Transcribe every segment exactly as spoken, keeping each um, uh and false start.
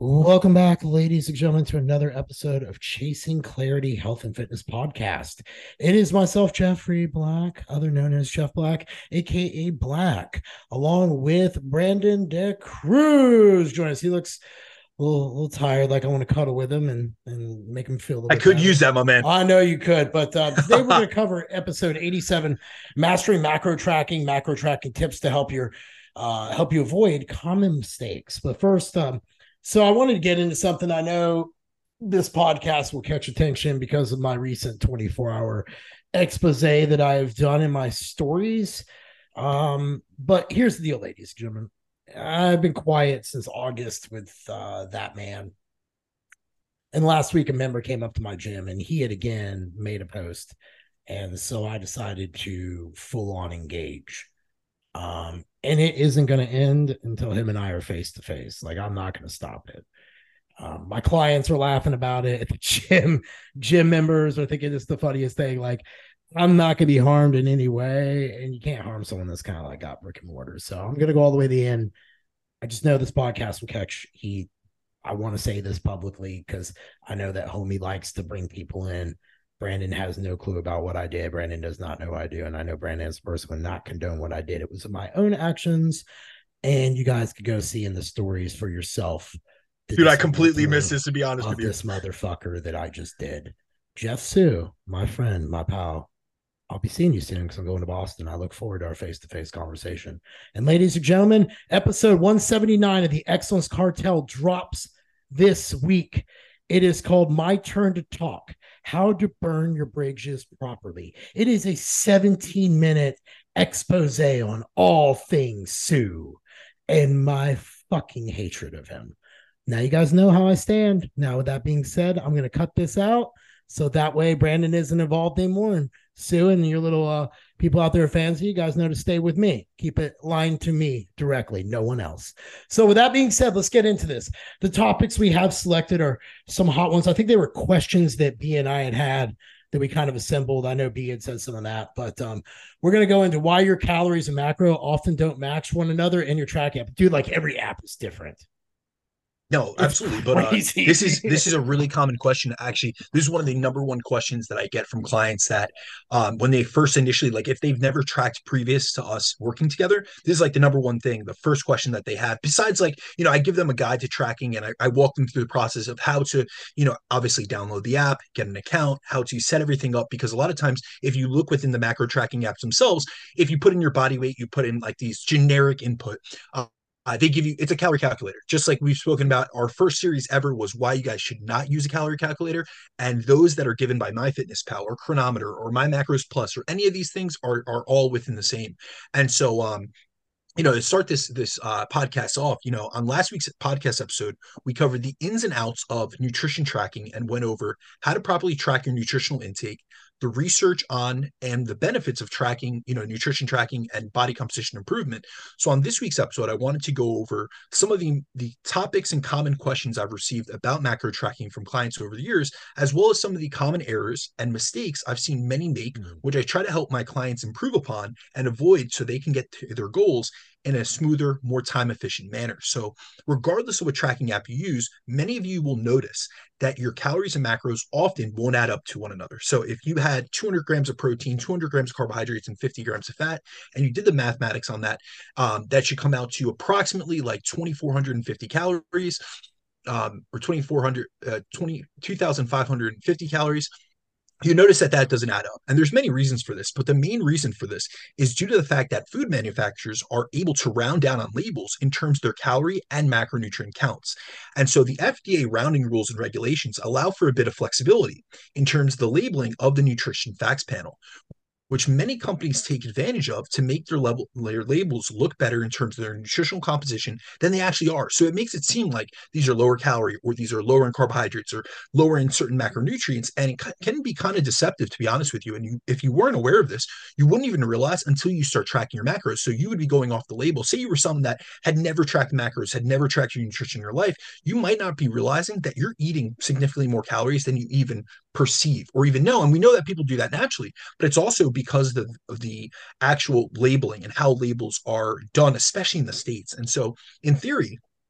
Welcome back, ladies and gentlemen, to another episode of Chasing Clarity Health and Fitness Podcast. It is myself, Jeffrey Black, other known as Jeff Black, aka Black, along with Brandon De Cruz. Join us. He looks a little, a little tired, like I want to cuddle with him and, and make him feel a little I bit could use better. that, my man. I know you could, but uh, today we're going to cover episode eighty-seven, mastering macro tracking, macro tracking tips to help your uh, help you avoid common mistakes. But first, um, so I wanted to get into something. I know this podcast will catch attention because of my recent twenty-four hour expose that I've done in my stories. Um, but here's the deal, ladies and gentlemen. I've been quiet since August with uh, that man. And last week, a member came up to my gym and he had again made a post. And so I decided to full on engage. Um, and it isn't going to end until him and I are face to face. Like, I'm not going to stop it. Um, my clients are laughing about it at the gym. Gym members are thinking it's the funniest thing. Like, I'm not going to be harmed in any way. And you can't harm someone that's kind of like got brick and mortar. So I'm going to go all the way to the end. I just know this podcast will catch heat. I want to say this publicly because I know that homie likes to bring people in. Brandon has no clue about what I did. Brandon does not know what I do. And I know Brandon is the person would not condone what I did. It was my own actions. And you guys could go see in the stories for yourself the Dude, I completely missed dismantling this, to be honest with of you. this motherfucker that I just did. Jeff Sue, my friend, my pal, I'll be seeing you soon because I'm going to Boston. I look forward to our face to face conversation. And ladies and gentlemen, episode one seventy-nine of the Excellence Cartel drops this week. It is called My Turn to Talk: How to Burn Your Bridges Properly. It is a seventeen minute expose on all things Sue and my fucking hatred of him. Now, you guys know how I stand. Now, with that being said, I'm going to cut this out so that way Brandon isn't involved anymore. And Sue and your little uh, people out there, fans, you guys know to stay with me. Keep it lined to me directly, no one else. So, with that being said, let's get into this. The topics we have selected are some hot ones. I think they were questions that B and I had had that we kind of assembled. I know B had said some of that, but um, we're going to go into why your calories and macro often don't match one another in your track app. Dude, like every app is different. No, It's absolutely. But uh this is crazy. this is a really common question. Actually, this is one of the number one questions that I get from clients that um when they first initially, like, if they've never tracked previous to us working together, this is like the number one thing, the first question that they have. Besides, like, you know, I give them a guide to tracking and I, I walk them through the process of how to, you know, obviously download the app, get an account, how to set everything up. Because a lot of times, if you look within the macro tracking apps themselves, if you put in your body weight, you put in like these generic input. Uh, uh, they give you, it's a calorie calculator, just like we've spoken about. Our first series ever was why you guys should not use a calorie calculator, and those that are given by MyFitnessPal or Chronometer or My Macros Plus or any of these things are are all within the same. And so um you know, to start this this uh, podcast off, you know, on last week's podcast episode, we covered the ins and outs of nutrition tracking and went over how to properly track your nutritional intake, the research on and the benefits of tracking, you know, nutrition tracking and body composition improvement. So on this week's episode, I wanted to go over some of the the topics and common questions I've received about macro tracking from clients over the years, as well as some of the common errors and mistakes I've seen many make, which I try to help my clients improve upon and avoid so they can get to their goals in a smoother, more time efficient manner. So, regardless of what tracking app you use, many of you will notice that your calories and macros often won't add up to one another. So, if you had two hundred grams of protein, two hundred grams of carbohydrates, and fifty grams of fat, and you did the mathematics on that, um, that should come out to approximately like two thousand four hundred fifty calories. Um, or twenty-four hundred, uh, twenty, two thousand five hundred fifty calories. You notice that that doesn't add up, and there's many reasons for this, but the main reason for this is due to the fact that food manufacturers are able to round down on labels in terms of their calorie and macronutrient counts. And so the F D A rounding rules and regulations allow for a bit of flexibility in terms of the labeling of the nutrition facts panel, which many companies take advantage of to make their level their labels look better in terms of their nutritional composition than they actually are. So it makes it seem like these are lower calorie or these are lower in carbohydrates or lower in certain macronutrients, and it can be kind of deceptive, to be honest with you. And you, if you weren't aware of this, you wouldn't even realize until you start tracking your macros. So you would be going off the label. Say you were someone that had never tracked macros, had never tracked your nutrition in your life, you might not be realizing that you're eating significantly more calories than you even perceive or even know. And we know that people do that naturally, but it's also because of, of the actual labeling and how labels are done, especially in the States. And so, in theory,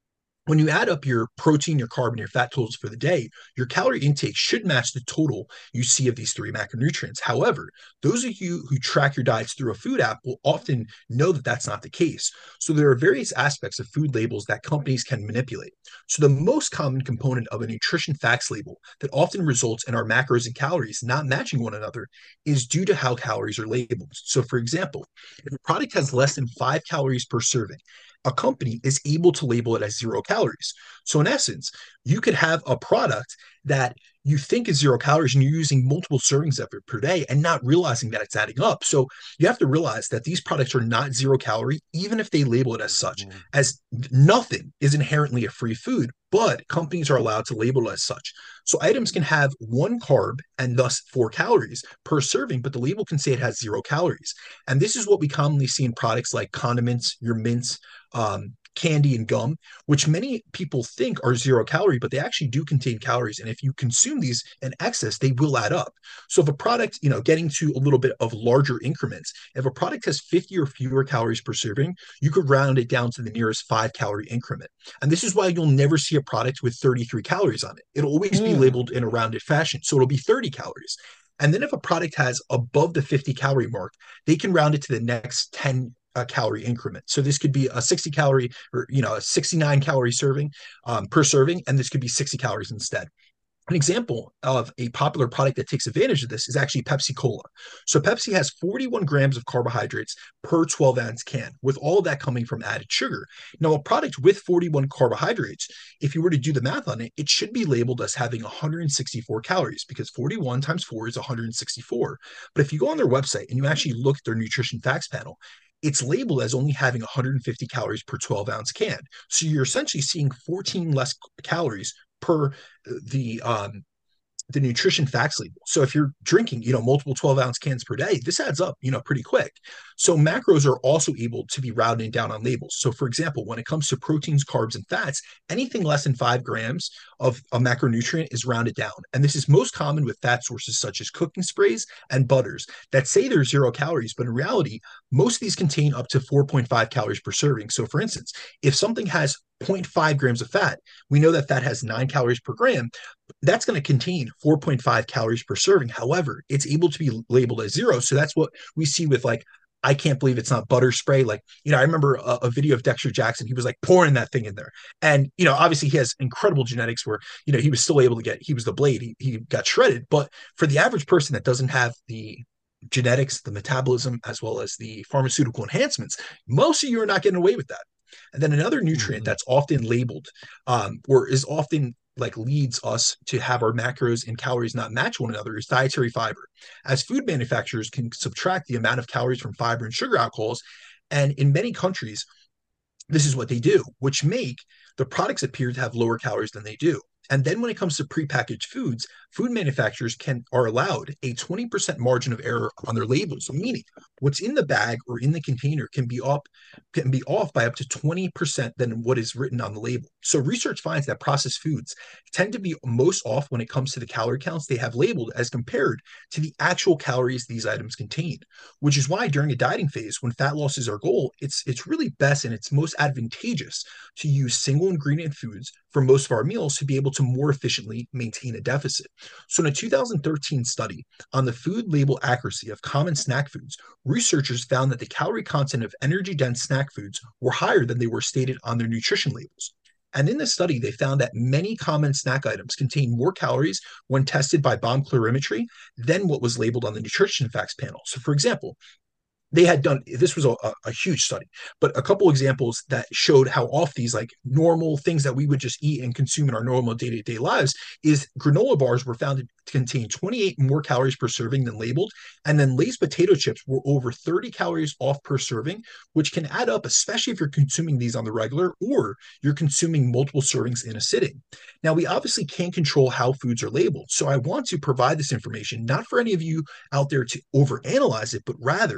When you add up your protein, your carb, and your fat totals for the day, your calorie intake should match the total you see of these three macronutrients. However, those of you who track your diets through a food app will often know that that's not the case. So there are various aspects of food labels that companies can manipulate. So the most common component of a nutrition facts label that often results in our macros and calories not matching one another is due to how calories are labeled. So for example, if a product has less than five calories per serving, a company is able to label it as zero calories. So, in essence, you could have a product that you think is zero calories and you're using multiple servings of it per day and not realizing that it's adding up. So, you have to realize that these products are not zero calorie, even if they label it as such, as nothing is inherently a free food, but companies are allowed to label it as such. So, items can have one carb and thus four calories per serving, but the label can say it has zero calories. And this is what we commonly see in products like condiments, your mints, um, candy and gum, which many people think are zero calorie, but they actually do contain calories. And if you consume these in excess, they will add up. So if a product, you know, getting to a little bit of larger increments, if a product has fifty or fewer calories per serving, you could round it down to the nearest five calorie increment. And this is why you'll never see a product with thirty-three calories on it. It'll always be Mm. labeled in a rounded fashion. So it'll be thirty calories. And then if a product has above the fifty calorie mark, they can round it to the next ten a calorie increment. So this could be a sixty calorie or, you know, a sixty-nine calorie serving um, per serving, and this could be sixty calories instead. An example of a popular product that takes advantage of this is actually Pepsi Cola. So Pepsi has forty-one grams of carbohydrates per twelve ounce can, with all of that coming from added sugar. Now, a product with forty-one carbohydrates, if you were to do the math on it, it should be labeled as having one hundred sixty-four calories because forty-one times four is one hundred sixty-four. But if you go on their website and you actually look at their nutrition facts panel, it's labeled as only having one hundred fifty calories per twelve ounce can. So you're essentially seeing fourteen less calories per the um, the nutrition facts label. So if you're drinking, you know, multiple twelve ounce cans per day, this adds up, you know, pretty quick. So macros are also able to be rounded down on labels. So for example, when it comes to proteins, carbs, and fats, anything less than five grams of a macronutrient is rounded down. And this is most common with fat sources such as cooking sprays and butters that say they're zero calories, but in reality, most of these contain up to four point five calories per serving. So for instance, if something has zero point five grams of fat, we know that fat has nine calories per gram. That's going to contain four point five calories per serving. However, it's able to be labeled as zero. So that's what we see with like, I can't believe it's not butter spray. Like, you know, I remember a, a video of Dexter Jackson. He was like pouring that thing in there. And, you know, obviously he has incredible genetics where, you know, he was still able to get, he was the blade. He, he got shredded. But for the average person that doesn't have the genetics, the metabolism, as well as the pharmaceutical enhancements, most of you are not getting away with that. And then another nutrient Mhm. that's often labeled um, or is often like leads us to have our macros and calories not match one another is dietary fiber. As food manufacturers can subtract the amount of calories from fiber and sugar alcohols, and in many countries, this is what they do, which make the products appear to have lower calories than they do. And then when it comes to prepackaged foods, food manufacturers can are allowed a twenty percent margin of error on their labels, meaning what's in the bag or in the container can be up can be off by up to twenty percent than what is written on the label. So research finds that processed foods tend to be most off when it comes to the calorie counts they have labeled as compared to the actual calories these items contain, which is why during a dieting phase, when fat loss is our goal, it's it's really best and it's most advantageous to use single ingredient foods for most of our meals to be able to more efficiently maintain a deficit. So in a two thousand thirteen study on the food label accuracy of common snack foods, researchers found that the calorie content of energy dense snack foods were higher than they were stated on their nutrition labels. And in this study, they found that many common snack items contain more calories when tested by bomb calorimetry than what was labeled on the nutrition facts panel. So, for example, they had done this was a, a huge study, but a couple examples that showed how off these like normal things that we would just eat and consume in our normal day-to-day lives is granola bars were found to contain twenty-eight more calories per serving than labeled, and then Lay's potato chips were over thirty calories off per serving, which can add up, especially if you're consuming these on the regular or you're consuming multiple servings in a sitting. Now, we obviously can't control how foods are labeled, so I want to provide this information not for any of you out there to overanalyze it, but rather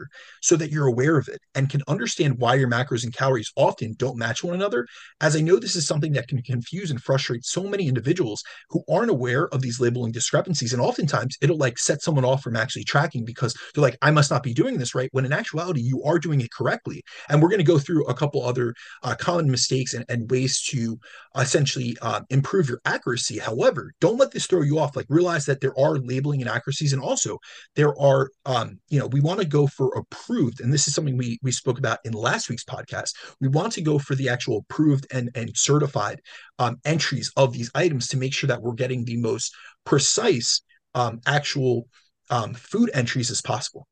so that you're aware of it and can understand why your macros and calories often don't match one another. As I know this is something that can confuse and frustrate so many individuals who aren't aware of these labeling discrepancies. And oftentimes it'll like set someone off from actually tracking because they're like, I must not be doing this right, when in actuality, you are doing it correctly. And we're going to go through a couple other uh, common mistakes and, and ways to essentially uh, improve your accuracy. However, don't let this throw you off. Like, realize that there are labeling inaccuracies, and also there are, um, you know, we want to go for approved, and this is something we we spoke about in last week's podcast. We want to go for the actual approved and and certified um, entries of these items to make sure that we're getting the most precise um, actual um, food entries as possible.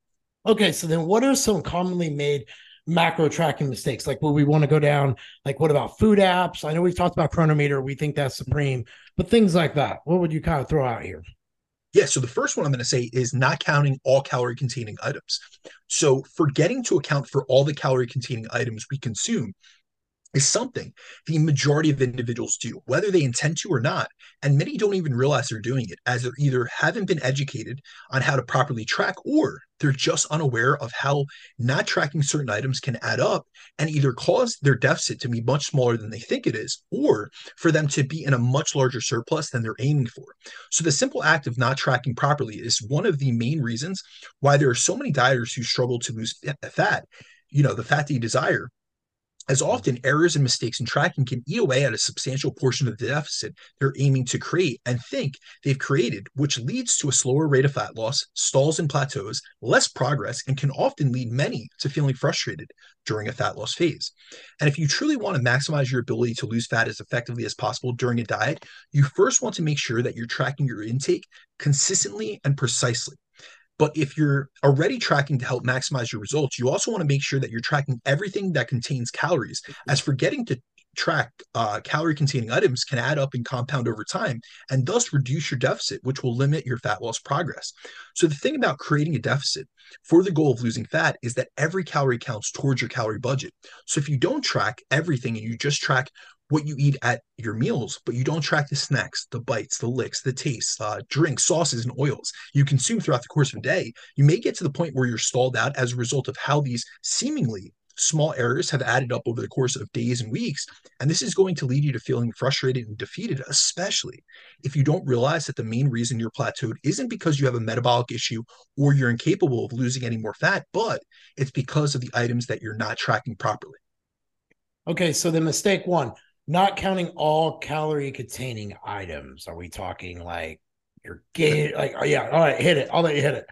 Okay, so then what are some commonly made macro tracking mistakes? Like, will we want to go down? Like, what about food apps? I know we've talked about Chronometer. We think that's supreme, but things like that. What would you kind of throw out here? Yeah, so the first one I'm going to say is not counting all calorie containing items. So forgetting to account for all the calorie containing items we consume is something the majority of individuals do, whether they intend to or not. And many don't even realize they're doing it, as they either haven't been educated on how to properly track, or they're just unaware of how not tracking certain items can add up and either cause their deficit to be much smaller than they think it is, or for them to be in a much larger surplus than they're aiming for. So the simple act of not tracking properly is one of the main reasons why there are so many dieters who struggle to lose fat, you know, the fat they desire, as often errors and mistakes in tracking can eat away at a substantial portion of the deficit they're aiming to create and think they've created, which leads to a slower rate of fat loss, stalls and plateaus, less progress, and can often lead many to feeling frustrated during a fat loss phase. And if you truly want to maximize your ability to lose fat as effectively as possible during a diet, you first want to make sure that you're tracking your intake consistently and precisely. But if you're already tracking to help maximize your results, you also want to make sure that you're tracking everything that contains calories, as forgetting to track uh, calorie containing items can add up and compound over time and thus reduce your deficit, which will limit your fat loss progress. So the thing about creating a deficit for the goal of losing fat is that every calorie counts towards your calorie budget. So if you don't track everything and you just track what you eat at your meals, but you don't track the snacks, the bites, the licks, the tastes, uh, drinks, sauces, and oils you consume throughout the course of a day, you may get to the point where you're stalled out as a result of how these seemingly small errors have added up over the course of days and weeks. And this is going to lead you to feeling frustrated and defeated, especially if you don't realize that the main reason you're plateaued isn't because you have a metabolic issue or you're incapable of losing any more fat, but it's because of the items that you're not tracking properly. Okay, so the mistake one, not counting all calorie containing items. Are we talking like your gate? Like, oh yeah, all right, hit it. I'll let you hit it.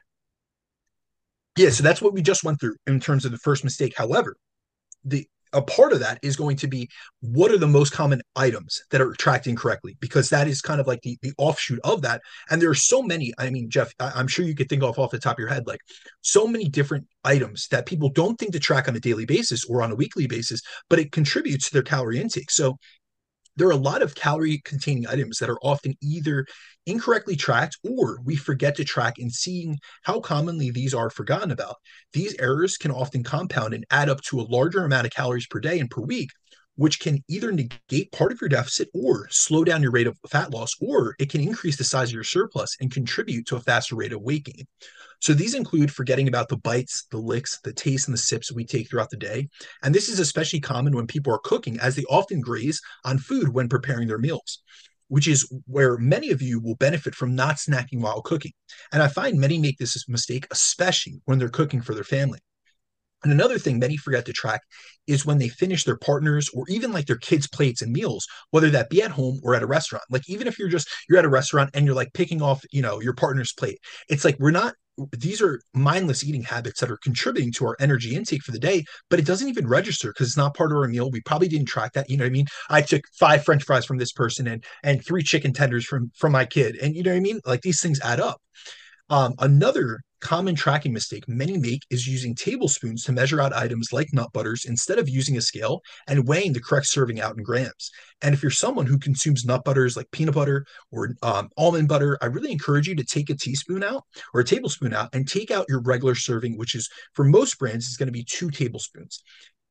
Yeah, so that's what we just went through in terms of the first mistake. However, the a part of that is going to be, what are the most common items that are tracked incorrectly, because that is kind of like the, the offshoot of that. And there are so many, I mean, Jeff, I, I'm sure you could think off off the top of your head, like so many different items that people don't think to track on a daily basis or on a weekly basis, but it contributes to their calorie intake. So there are a lot of calorie containing items that are often either incorrectly tracked or we forget to track, and seeing how commonly these are forgotten about. These errors can often compound and add up to a larger amount of calories per day and per week, which can either negate part of your deficit or slow down your rate of fat loss, or it can increase the size of your surplus and contribute to a faster rate of weight gain. So these include forgetting about the bites, the licks, the taste, and the sips we take throughout the day. And this is especially common when people are cooking, as they often graze on food when preparing their meals, which is where many of you will benefit from not snacking while cooking. And I find many make this mistake, especially when they're cooking for their family. And another thing many forget to track is when they finish their partners or even like their kids' plates and meals, whether that be at home or at a restaurant. Like, even if you're just, you're at a restaurant and you're like picking off, you know, your partner's plate, it's like, we're not, these are mindless eating habits that are contributing to our energy intake for the day, but it doesn't even register because it's not part of our meal. We probably didn't track that. You know what I mean? I took five French fries from this person and, and three chicken tenders from, from my kid. And you know what I mean? Like, these things add up. Um, another common tracking mistake many make is using tablespoons to measure out items like nut butters instead of using a scale and weighing the correct serving out in grams. And if you're someone who consumes nut butters like peanut butter or um, almond butter, I really encourage you to take a teaspoon out or a tablespoon out and take out your regular serving, which is, for most brands, is going to be two tablespoons.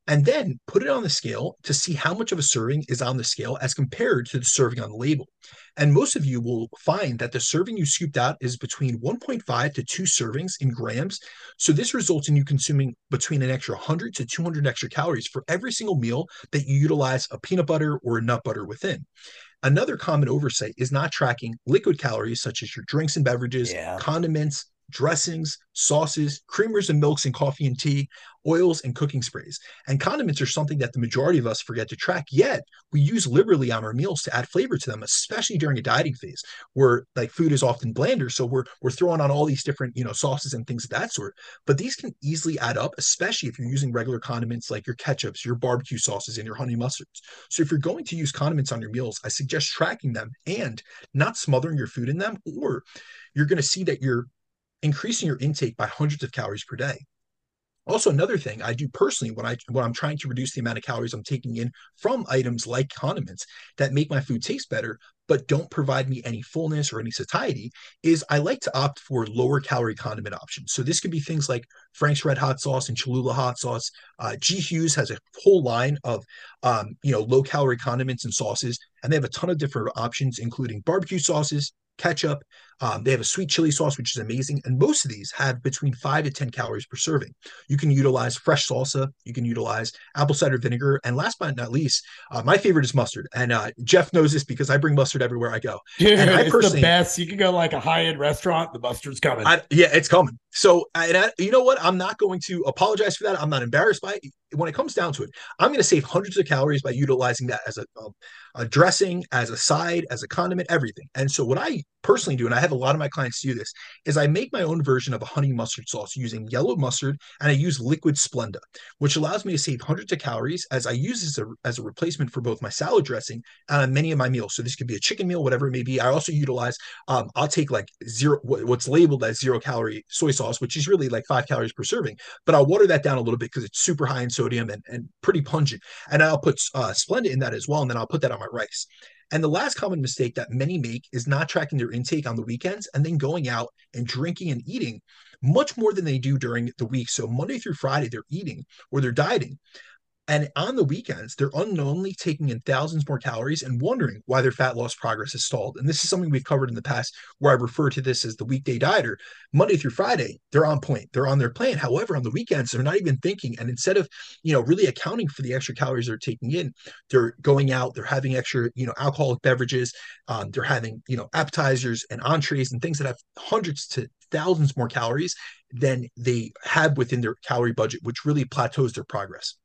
and then put it on the scale to see how much of a serving is on the scale as compared to the serving on the label. And most of you will find that the serving you scooped out is between one point five to two servings in grams. So this results in you consuming between an extra one hundred to two hundred extra calories for every single meal that you utilize a peanut butter or a nut butter within. Another common oversight is not tracking liquid calories such as your drinks and beverages, Yeah. condiments, dressings, sauces, creamers and milks and coffee and tea, oils and cooking sprays. And condiments are something that the majority of us forget to track, yet we use liberally on our meals to add flavor to them, especially during a dieting phase where like food is often blander. So we're we're throwing on all these different, you know, sauces and things of that sort. But these can easily add up, especially if you're using regular condiments like your ketchups, your barbecue sauces, and your honey mustards. So if you're going to use condiments on your meals, I suggest tracking them and not smothering your food in them, or you're going to see that you're increasing your intake by hundreds of calories per day. Also, another thing I do personally when I when I'm trying to reduce the amount of calories I'm taking in from items like condiments that make my food taste better, but don't provide me any fullness or any satiety, is I like to opt for lower calorie condiment options. So this could be things like Frank's Red Hot Sauce and Cholula Hot Sauce. Uh, G. Hughes has a whole line of um, you know low calorie condiments and sauces, and they have a ton of different options, including barbecue sauces, ketchup. Um, they have a sweet chili sauce, which is amazing. And most of these have between five to ten calories per serving. You can utilize fresh salsa. You can utilize apple cider vinegar. And last but not least, uh, my favorite is mustard. And uh, Jeff knows this because I bring mustard everywhere I go. Dude, and I it's personally, the best. You can go like a high-end restaurant, the mustard's coming. I, yeah, it's coming. So, and I, you know what? I'm not going to apologize for that. I'm not embarrassed by it. When it comes down to it, I'm going to save hundreds of calories by utilizing that as a, a, a dressing, as a side, as a condiment, everything. And so, what I personally do, and I have a lot of my clients do this, is I make my own version of a honey mustard sauce using yellow mustard, and I use liquid Splenda, which allows me to save hundreds of calories as I use this as a, as a replacement for both my salad dressing and many of my meals. So this could be a chicken meal, whatever it may be. I also utilize, um, I'll take like zero, what's labeled as zero calorie soy sauce, which is really like five calories per serving, but I'll water that down a little bit because it's super high in sodium and, and pretty pungent. And I'll put uh, Splenda in that as well, and then I'll put that on my rice. And the last common mistake that many make is not tracking their intake on the weekends and then going out and drinking and eating much more than they do during the week. So Monday through Friday, they're eating or they're dieting. And on the weekends, they're unknowingly taking in thousands more calories and wondering why their fat loss progress is stalled. And this is something we've covered in the past where I refer to this as the weekday dieter. Monday through Friday, they're on point. They're on their plan. However, on the weekends, they're not even thinking. And instead of, you know, really accounting for the extra calories they're taking in, they're going out, they're having extra, you know, alcoholic beverages. Um, they're having, you know, appetizers and entrees and things that have hundreds to thousands more calories than they have within their calorie budget, which really plateaus their progress.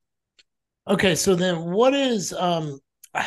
Okay, so then what is um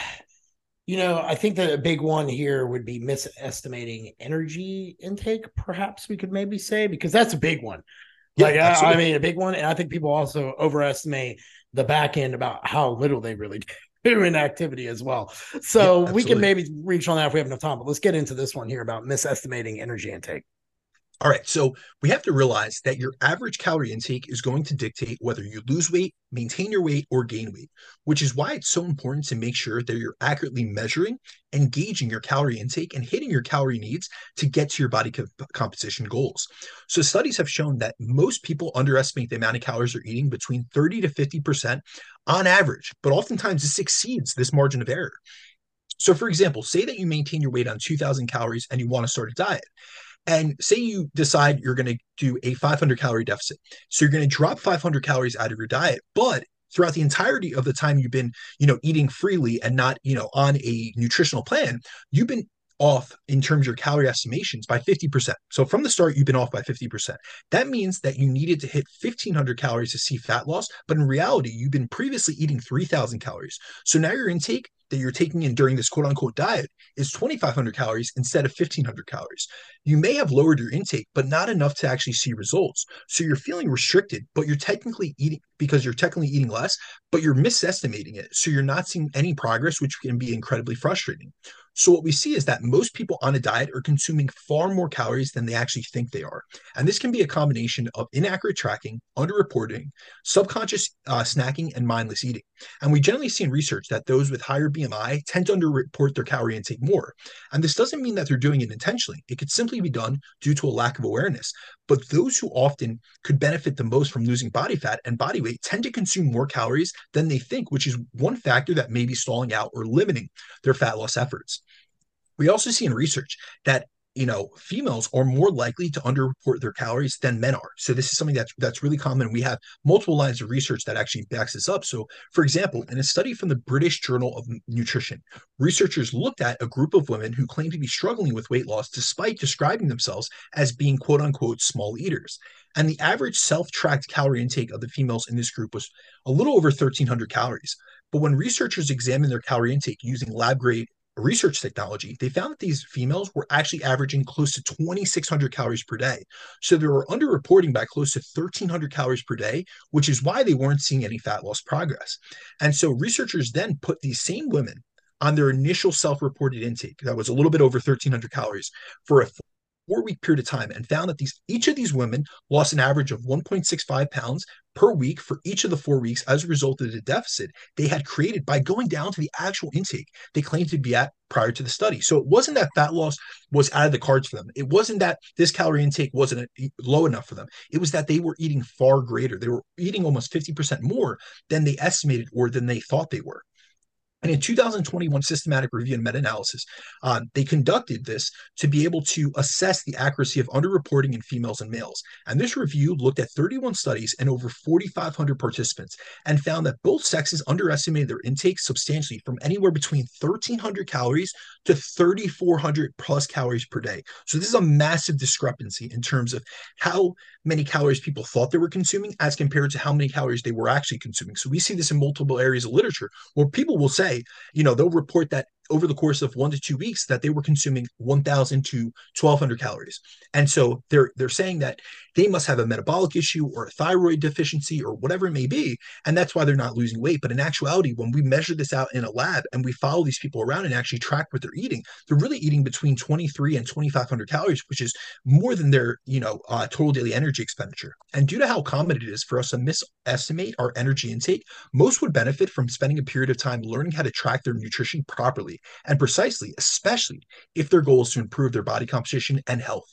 you know, I think that a big one here would be misestimating energy intake, perhaps we could maybe say, because that's a big one. Yeah, like I, I mean, a big one. And I think people also overestimate the back end about how little they really do in activity as well. So yeah, we can maybe reach on that if we have enough time, but let's get into this one here about misestimating energy intake. All right, so we have to realize that your average calorie intake is going to dictate whether you lose weight, maintain your weight, or gain weight, which is why it's so important to make sure that you're accurately measuring and gauging your calorie intake and hitting your calorie needs to get to your body co- composition goals. So studies have shown that most people underestimate the amount of calories they're eating between thirty to fifty percent on average, but oftentimes this exceeds this margin of error. So for example, say that you maintain your weight on two thousand calories and you want to start a diet. And say you decide you're going to do a five hundred calorie deficit. So you're going to drop five hundred calories out of your diet, but throughout the entirety of the time you've been, you know, eating freely and not, you know, on a nutritional plan, you've been off in terms of your calorie estimations by fifty percent. So from the start, you've been off by fifty percent. That means that you needed to hit fifteen hundred calories to see fat loss, but in reality, you've been previously eating three thousand calories. So now your intake that you're taking in during this quote unquote diet is twenty-five hundred calories instead of fifteen hundred calories. You may have lowered your intake, but not enough to actually see results. So you're feeling restricted, but you're technically eating because you're technically eating less, but you're misestimating it. So you're not seeing any progress, which can be incredibly frustrating. So what we see is that most people on a diet are consuming far more calories than they actually think they are. And this can be a combination of inaccurate tracking, underreporting, subconscious uh, snacking, and mindless eating. And we generally see in research that those with higher B M I tend to underreport their calorie intake more. And this doesn't mean that they're doing it intentionally. It could simply be done due to a lack of awareness. But those who often could benefit the most from losing body fat and body weight tend to consume more calories than they think, which is one factor that may be stalling out or limiting their fat loss efforts. We also see in research that you know females are more likely to underreport their calories than men are. So this is something that's that's really common. We have multiple lines of research that actually backs this up. So for example, in a study from the British Journal of Nutrition, researchers looked at a group of women who claimed to be struggling with weight loss despite describing themselves as being quote unquote small eaters. And the average self-tracked calorie intake of the females in this group was a little over thirteen hundred calories. But when researchers examined their calorie intake using lab grade research technology, they found that these females were actually averaging close to twenty-six hundred calories per day. So they were underreporting by close to thirteen hundred calories per day, which is why they weren't seeing any fat loss progress. And so researchers then put these same women on their initial self-reported intake that was a little bit over thirteen hundred calories for a four week period of time, and found that these each of these women lost an average of one point six five pounds per week for each of the four weeks as a result of the deficit they had created by going down to the actual intake they claimed to be at prior to the study. So it wasn't that fat loss was out of the cards for them. It wasn't that this calorie intake wasn't low enough for them. It was that they were eating far greater. They were eating almost fifty percent more than they estimated or than they thought they were. And in two thousand twenty-one systematic review and meta-analysis, uh, they conducted this to be able to assess the accuracy of underreporting in females and males. And this review looked at thirty-one studies and over forty-five hundred participants and found that both sexes underestimated their intake substantially, from anywhere between thirteen hundred calories to thirty-four hundred plus calories per day. So this is a massive discrepancy in terms of how many calories people thought they were consuming as compared to how many calories they were actually consuming. So we see this in multiple areas of literature where people will say, you know, they'll report that over the course of one to two weeks that they were consuming one thousand to twelve hundred calories. And so they're they're saying that they must have a metabolic issue or a thyroid deficiency or whatever it may be, and that's why they're not losing weight. But in actuality, when we measure this out in a lab and we follow these people around and actually track what they're eating, they're really eating between twenty-three and twenty-five hundred calories, which is more than their, you know, uh, total daily energy expenditure. And due to how common it is for us to misestimate our energy intake, most would benefit from spending a period of time learning how to track their nutrition properly and precisely, especially if their goal is to improve their body composition and health.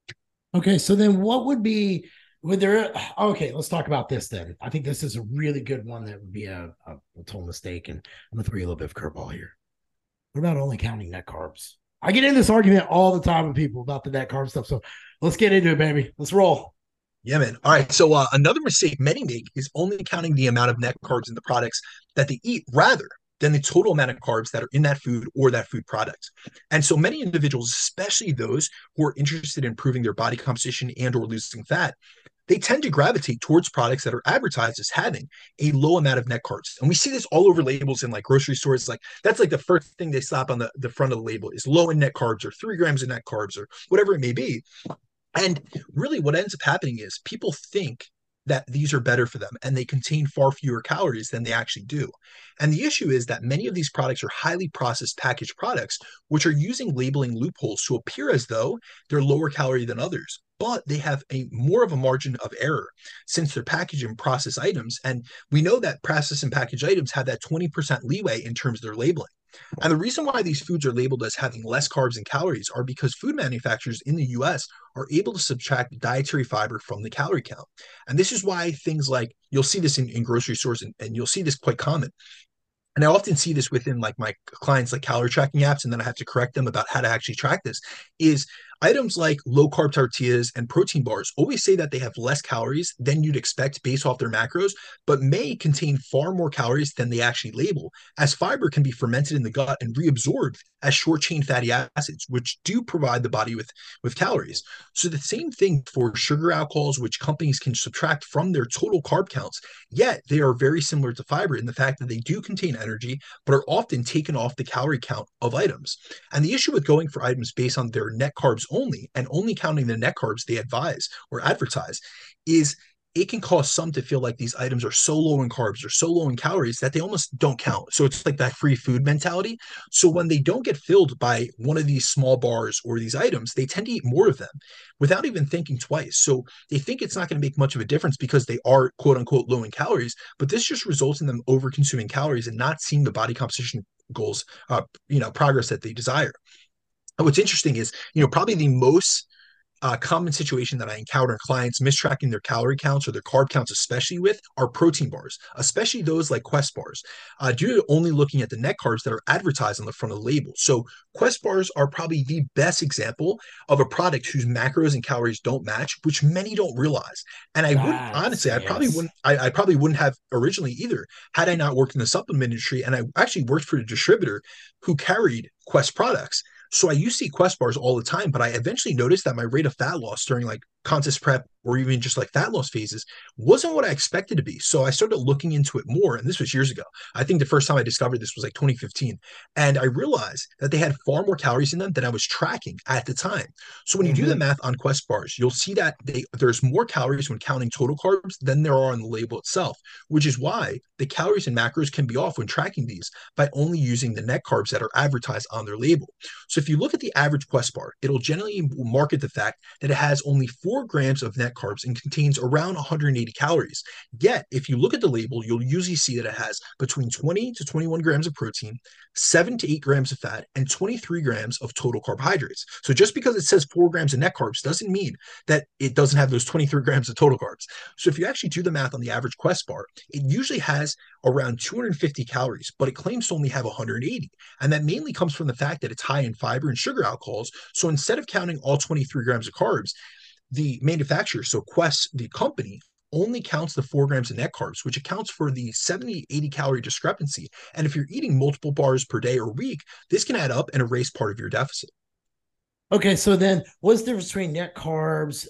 Okay, so then what would be, would there, okay, let's talk about this then. I think this is a really good one that would be a, a, a total mistake, and I'm going to throw you a little bit of curveball here. What about only counting net carbs? I get in this argument all the time with people about the net carb stuff, so let's get into it, baby. Let's roll. Yeah, man. All right. So uh, another mistake many make is only counting the amount of net carbs in the products that they eat rather than the total amount of carbs that are in that food or that food product. And so many individuals, especially those who are interested in improving their body composition and or losing fat, they tend to gravitate towards products that are advertised as having a low amount of net carbs. And we see this all over labels in like grocery stores. Like that's like the first thing they slap on the, the front of the label is low in net carbs or three grams of net carbs or whatever it may be. And really what ends up happening is people think that these are better for them and they contain far fewer calories than they actually do. And the issue is that many of these products are highly processed packaged products, which are using labeling loopholes to appear as though they're lower calorie than others, but they have a more of a margin of error since they're packaged and processed items. And we know that processed and packaged items have that twenty percent leeway in terms of their labeling. And the reason why these foods are labeled as having less carbs and calories are because food manufacturers in the U S are able to subtract dietary fiber from the calorie count. And this is why things like, you'll see this in, in grocery stores, and, and you'll see this quite common. And I often see this within like my clients, like calorie tracking apps, and then I have to correct them about how to actually track this, is items like low carb tortillas and protein bars always say that they have less calories than you'd expect based off their macros, but may contain far more calories than they actually label, as fiber can be fermented in the gut and reabsorbed as short chain fatty acids, which do provide the body with, with calories. So the same thing for sugar alcohols, which companies can subtract from their total carb counts, yet they are very similar to fiber in the fact that they do contain energy, but are often taken off the calorie count of items. And the issue with going for items based on their net carbs only and only counting the net carbs they advise or advertise is it can cause some to feel like these items are so low in carbs or so low in calories that they almost don't count. So it's like that free food mentality. So when they don't get filled by one of these small bars or these items, they tend to eat more of them without even thinking twice. So they think it's not going to make much of a difference because they are quote unquote low in calories, but this just results in them over consuming calories and not seeing the body composition goals, uh, you know, progress that they desire. And what's interesting is, you know, probably the most uh, common situation that I encounter clients mistracking their calorie counts or their carb counts, especially with, are protein bars, especially those like Quest bars, uh, due to only looking at the net carbs that are advertised on the front of the label. So Quest bars are probably the best example of a product whose macros and calories don't match, which many don't realize. And I wouldn't That's honestly, I probably yes. wouldn't, I, I probably wouldn't have originally either had I not worked in the supplement industry. And I actually worked for a distributor who carried Quest products. So I used to see Quest bars all the time, but I eventually noticed that my rate of fat loss during like contest prep or even just like fat loss phases wasn't what I expected to be. So I started looking into it more. And this was years ago. I think the first time I discovered this was like twenty fifteen. And I realized that they had far more calories in them than I was tracking at the time. So when you do the Mm-hmm. math on Quest bars, you'll see that they, there's more calories when counting total carbs than there are on the label itself, which is why the calories and macros can be off when tracking these by only using the net carbs that are advertised on their label. So if you look at the average Quest bar, it'll generally market the fact that it has only four grams of net carbs and contains around one hundred eighty calories. Yet, if you look at the label, you'll usually see that it has between twenty to twenty-one grams of protein, seven to eight grams of fat, and twenty-three grams of total carbohydrates. So just because it says four grams of net carbs doesn't mean that it doesn't have those twenty-three grams of total carbs. So if you actually do the math on the average Quest bar, it usually has around two hundred fifty calories, but it claims to only have one hundred eighty. And that mainly comes from the fact that it's high in fiber and sugar alcohols. So instead of counting all twenty-three grams of carbs, the manufacturer, so Quest, the company, only counts the four grams of net carbs, which accounts for the seventy, eighty calorie discrepancy. And if you're eating multiple bars per day or week, this can add up and erase part of your deficit. Okay, so then what's the difference between net carbs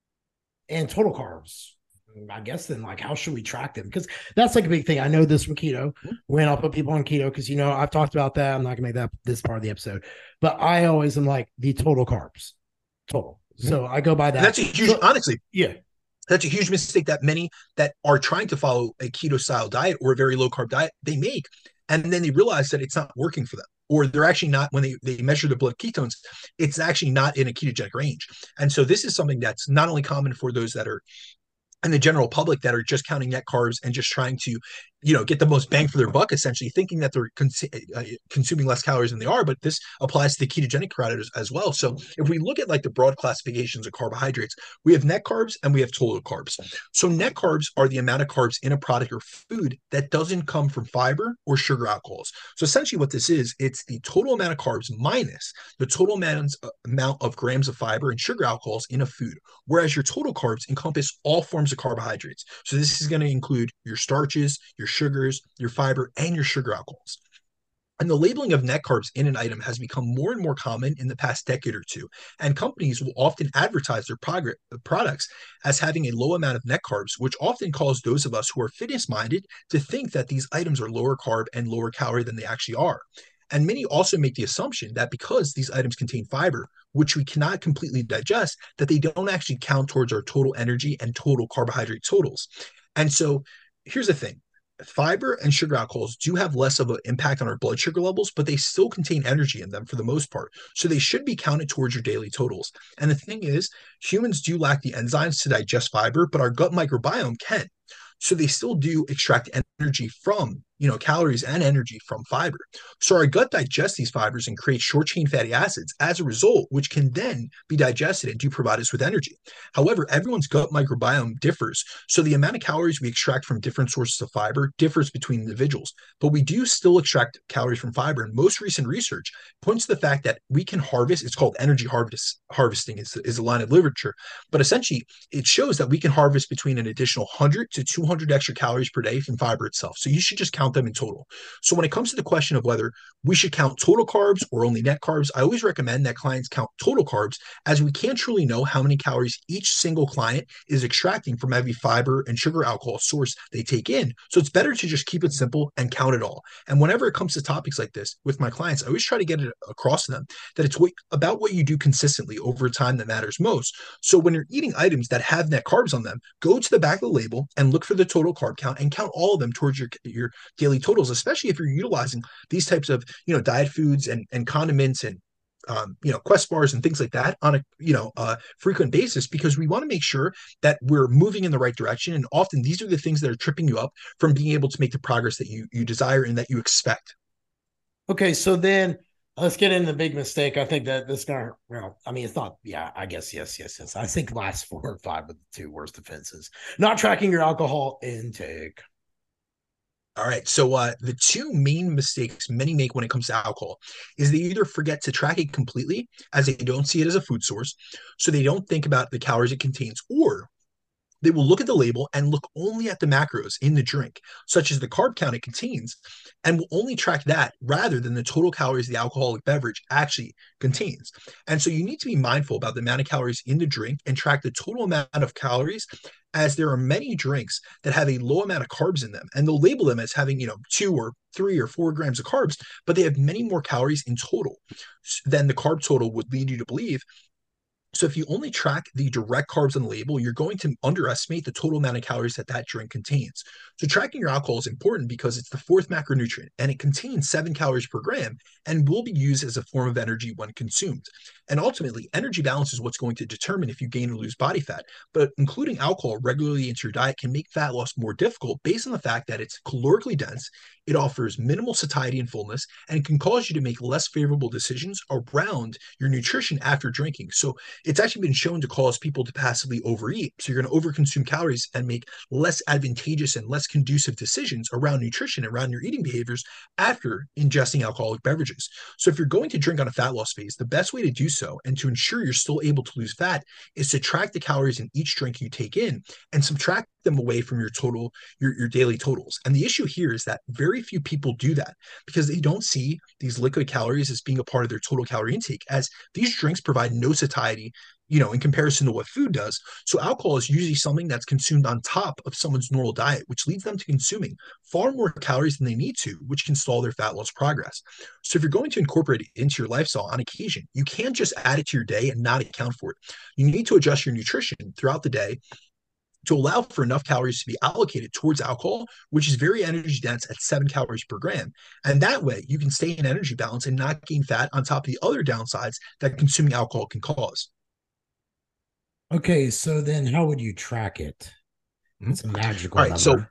and total carbs? I guess then, like, how should we track them? Because that's like a big thing. I know this from keto when I'll put people on keto because, you know, I've talked about that. I'm not going to make that this part of the episode, but I always am like the total carbs, total. Mm-hmm. So I go by And that. that's a huge, So, honestly, yeah. that's a huge mistake that many that are trying to follow a keto style diet or a very low carb diet, they make. And then they realize that it's not working for them. Or they're actually not, when they, they measure their blood ketones, it's actually not in a ketogenic range. And so this is something that's not only common for those that are and the general public that are just counting net carbs and just trying to, you know, get the most bang for their buck, essentially thinking that they're cons- uh, consuming less calories than they are. But this applies to the ketogenic crowd as, as well. So if we look at like the broad classifications of carbohydrates, we have net carbs and we have total carbs. So net carbs are the amount of carbs in a product or food that doesn't come from fiber or sugar alcohols. So essentially what this is, it's the total amount of carbs minus the total amount, uh, amount of grams of fiber and sugar alcohols in a food. Whereas your total carbs encompass all forms of carbohydrates. So this is going to include your starches, your sugars, your fiber, and your sugar alcohols. And the labeling of net carbs in an item has become more and more common in the past decade or two. And companies will often advertise their prog- products as having a low amount of net carbs, which often cause those of us who are fitness minded to think that these items are lower carb and lower calorie than they actually are. And many also make the assumption that because these items contain fiber, which we cannot completely digest, that they don't actually count towards our total energy and total carbohydrate totals. And so here's the thing. Fiber and sugar alcohols do have less of an impact on our blood sugar levels, but they still contain energy in them for the most part. So they should be counted towards your daily totals. And the thing is, humans do lack the enzymes to digest fiber, but our gut microbiome can. So they still do extract energy from, you know, calories and energy from fiber. So our gut digests these fibers and creates short chain fatty acids as a result, which can then be digested and do provide us with energy. However, everyone's gut microbiome differs. So the amount of calories we extract from different sources of fiber differs between individuals, but we do still extract calories from fiber. And most recent research points to the fact that we can harvest, it's called energy harvest, harvesting is, is a line of literature, but essentially it shows that we can harvest between an additional one hundred to two hundred extra calories per day from fiber itself. So you should just count them in total. So when it comes to the question of whether we should count total carbs or only net carbs, I always recommend that clients count total carbs, as we can't truly know how many calories each single client is extracting from every fiber and sugar alcohol source they take in. So it's better to just keep it simple and count it all. And whenever it comes to topics like this with my clients, I always try to get it across to them that it's what, about what you do consistently over time that matters most. So when you're eating items that have net carbs on them, go to the back of the label and look for the total carb count and count all of them towards your, your daily totals, especially if you're utilizing these types of, you know, diet foods and, and condiments and um, you know, Quest bars and things like that on a, you know, uh, frequent basis, because we want to make sure that we're moving in the right direction. And often these are the things that are tripping you up from being able to make the progress that you, you desire and that you expect. Okay. So then Let's get into the big mistake. I think that this guy, well, I mean, it's not, yeah, I guess, yes, yes, yes. I think last four or five of the two worst offenses. Not tracking your alcohol intake. All right. So uh, the two main mistakes many make when it comes to alcohol is they either forget to track it completely as they don't see it as a food source. So they don't think about the calories it contains, or they will look at the label and look only at the macros in the drink, such as the carb count it contains, and will only track that rather than the total calories the alcoholic beverage actually contains. And so you need to be mindful about the amount of calories in the drink and track the total amount of calories, as there are many drinks that have a low amount of carbs in them, and they'll label them as having, you know, two or three or four grams of carbs, but they have many more calories in total than the carb total would lead you to believe. So if you only track the direct carbs on the label, you're going to underestimate the total amount of calories that that drink contains. So tracking your alcohol is important because it's the fourth macronutrient and it contains seven calories per gram and will be used as a form of energy when consumed. And ultimately, energy balance is what's going to determine if you gain or lose body fat. But including alcohol regularly into your diet can make fat loss more difficult based on the fact that it's calorically dense, it offers minimal satiety and fullness, and can cause you to make less favorable decisions around your nutrition after drinking. So it's actually been shown to cause people to passively overeat. So you're going to overconsume calories and make less advantageous and less conducive decisions around nutrition, around your eating behaviors after ingesting alcoholic beverages. So if you're going to drink on a fat loss phase, the best way to do so and to ensure you're still able to lose fat is to track the calories in each drink you take in and subtract them away from your total, your, your daily totals. And the issue here is that very few people do that because they don't see these liquid calories as being a part of their total calorie intake, as these drinks provide no satiety, you know, in comparison to what food does. So alcohol is usually something that's consumed on top of someone's normal diet, which leads them to consuming far more calories than they need to, which can stall their fat loss progress. So if you're going to incorporate it into your lifestyle on occasion, you can't just add it to your day and not account for it. You need to adjust your nutrition throughout the day to allow for enough calories to be allocated towards alcohol, which is very energy dense at seven calories per gram. And that way you can stay in energy balance and not gain fat on top of the other downsides that consuming alcohol can cause. Okay, so then how would you track it? It's a magical All right, number. so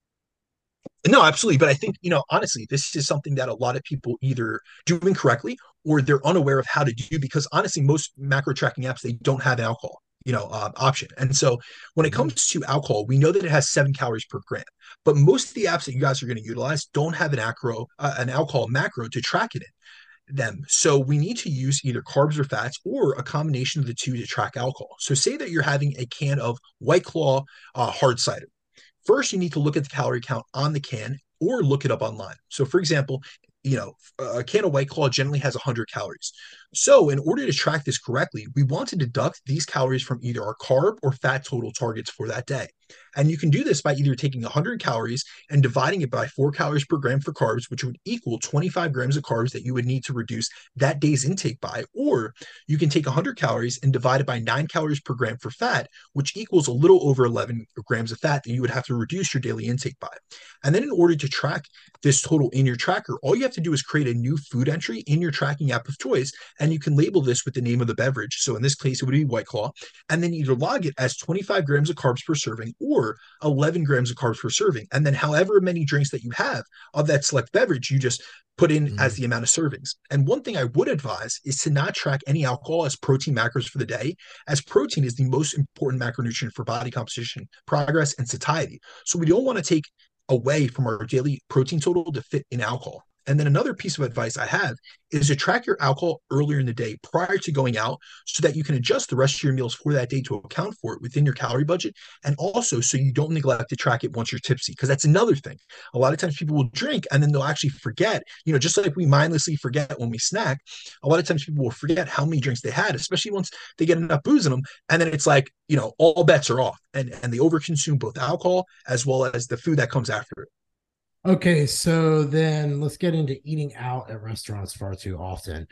no, absolutely. But I think, you know, honestly, this is something that a lot of people either do incorrectly or they're unaware of how to do, because honestly, most macro tracking apps, they don't have an alcohol, you know, uh, option. And so when it comes to alcohol, we know that it has seven calories per gram, but most of the apps that you guys are going to utilize don't have an acro, uh, an alcohol macro to track it in them. So we need to use either carbs or fats or a combination of the two to track alcohol. So say that you're having a can of White Claw uh, hard cider. First, you need to look at the calorie count on the can or look it up online. So, for example, you know, a can of White Claw generally has one hundred calories. So, in order to track this correctly, we want to deduct these calories from either our carb or fat total targets for that day. And you can do this by either taking one hundred calories and dividing it by four calories per gram for carbs, which would equal twenty-five grams of carbs that you would need to reduce that day's intake by. Or you can take one hundred calories and divide it by nine calories per gram for fat, which equals a little over eleven grams of fat that you would have to reduce your daily intake by. And then in order to track this total in your tracker, all you have to do is create a new food entry in your tracking app of choice, and you can label this with the name of the beverage. So in this case, it would be White Claw, and then either log it as twenty-five grams of carbs per serving or eleven grams of carbs per serving. And then however many drinks that you have of that select beverage, you just put in mm-hmm. as the amount of servings. And one thing I would advise is to not track any alcohol as protein macros for the day, as protein is the most important macronutrient for body composition, progress, and satiety. So we don't want to take away from our daily protein total to fit in alcohol. And then another piece of advice I have is to track your alcohol earlier in the day prior to going out so that you can adjust the rest of your meals for that day to account for it within your calorie budget. And also so you don't neglect to track it once you're tipsy, because that's another thing. A lot of times people will drink and then they'll actually forget, you know, just like we mindlessly forget when we snack, a lot of times people will forget how many drinks they had, especially once they get enough booze in them. And then it's like, you know, all bets are off, and, and they overconsume both alcohol as well as the food that comes after it. Okay, so then let's get into eating out at restaurants far too often.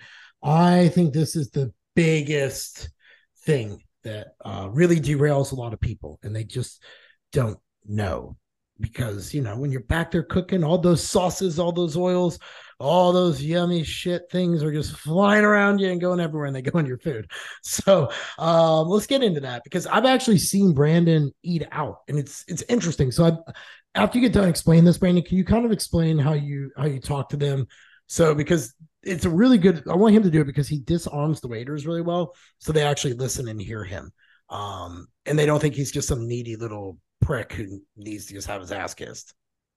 I think this is the biggest thing that uh, really derails a lot of people, and they just don't know. Because, you know, when you're back there cooking, all those sauces, all those oils, all those yummy shit things are just flying around you and going everywhere, and they go in your food. So um, let's get into that, because I've actually seen Brandon eat out, and it's it's interesting. So I, after you get done explaining this, Brandon, can you kind of explain how you how you talk to them So because it's a really good, I want him to do it because he disarms the waiters really well. So they actually listen and hear him. Um, and they don't think he's just some needy little prick who needs to just have his ass kissed.